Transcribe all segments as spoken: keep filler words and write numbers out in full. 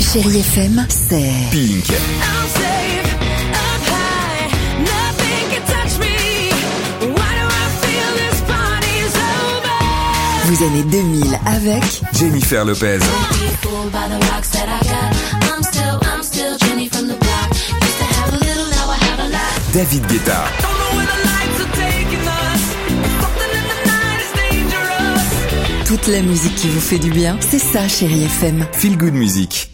Chérie F M, c'est Pink. Vous aimez deux mille avec Jennifer Lopez. David Guetta. toute la musique qui vous fait du bien. C'est ça, Chérie F M. Feel Good Music.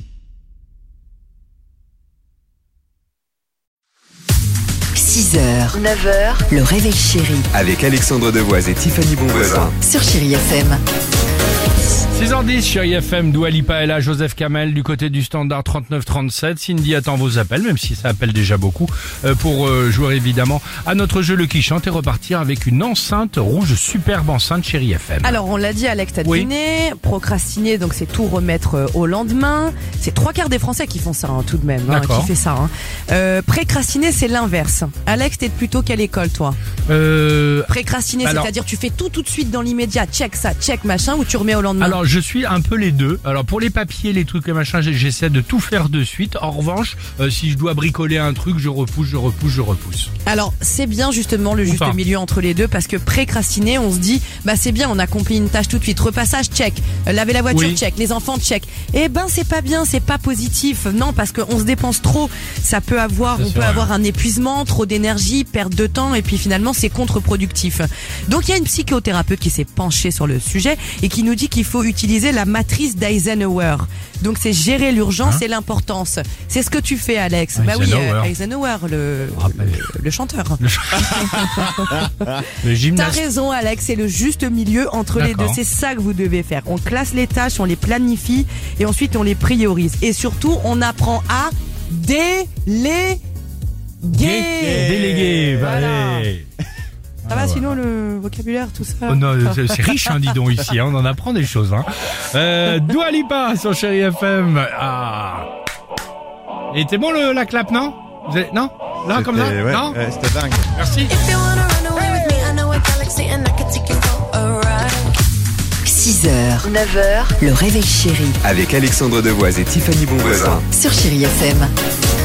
six heures, neuf heures, le réveil chéri. Avec Alexandre Devoise et Tiffany Bonvoisin. Sur Chérie F M. six heures dix, Chérie F M, Dua Lipa est là, Joseph Kamel du côté du standard trente-neuf trente-sept. Cindy attend vos appels, même si ça appelle déjà beaucoup, euh, pour euh, jouer évidemment à notre jeu Le Qui Chante et repartir avec une enceinte rouge, superbe enceinte Chérie F M. Alors on l'a dit, Alex, t'as Oui. deviné, procrastiner, donc c'est tout remettre euh, au lendemain. C'est trois quarts des Français qui font ça, hein, tout de même, hein, D'accord. qui fait ça. Hein. Euh, précrastiner, c'est l'inverse. Alex, t'es plutôt quelle école, toi? Euh... Précrastiner, Alors- c'est-à-dire tu fais tout tout de suite dans l'immédiat, check ça, check machin, ou tu remets au lendemain? Alors je suis un peu les deux. Alors pour les papiers, les trucs et machin, j'ai- j'essaie de tout faire de suite. En revanche, euh, si je dois bricoler un truc, je repousse, je repousse, je repousse. Alors c'est bien justement le juste pas. milieu entre les deux, parce que précrastiner, on se dit bah c'est bien, on accomplit une tâche tout de suite, repassage check, Euh, laver la voiture Oui. check, les enfants check. Eh ben c'est pas bien, c'est pas positif. Non, parce qu'on se dépense trop, ça peut avoir, C'est on sûr, peut ouais. avoir un épuisement, trop d'énergie, perte de temps, et puis finalement c'est contre-productif. Donc il y a une psychothérapeute qui s'est penchée sur le sujet et qui nous dit qu'il faut utiliser la matrice d'Eisenhower. Donc c'est gérer l'urgence Hein et l'importance. C'est ce que tu fais, Alex. Bah oui, Eisenhower. euh, Eisenhower, le, Rappel. le, le chanteur. Le T'as gymnaste. raison, Alex, c'est le juste milieu entre les deux. D'accord. C'est ça que vous devez faire. On classe les tâches, on les planifie et ensuite on les priorise. Et surtout, on apprend à déléguer. Délégué. Voilà. Allez. Ça va sinon le vocabulaire, tout ça? Oh non, c'est- c'est riche, hein, dis donc, ici, hein, on en apprend des choses. Hein. Euh, Dua Lipa sur Chérie F M. Ah. Et était bon le, la clap, non? Vous avez- Non? Là, comme ça? C'était- ouais, Non? ouais, c'était dingue. Merci. six heures, neuf heures, le réveil chéri. Avec Alexandre Devoise et Tiffany Bonvoisin. Sur Chérie F M.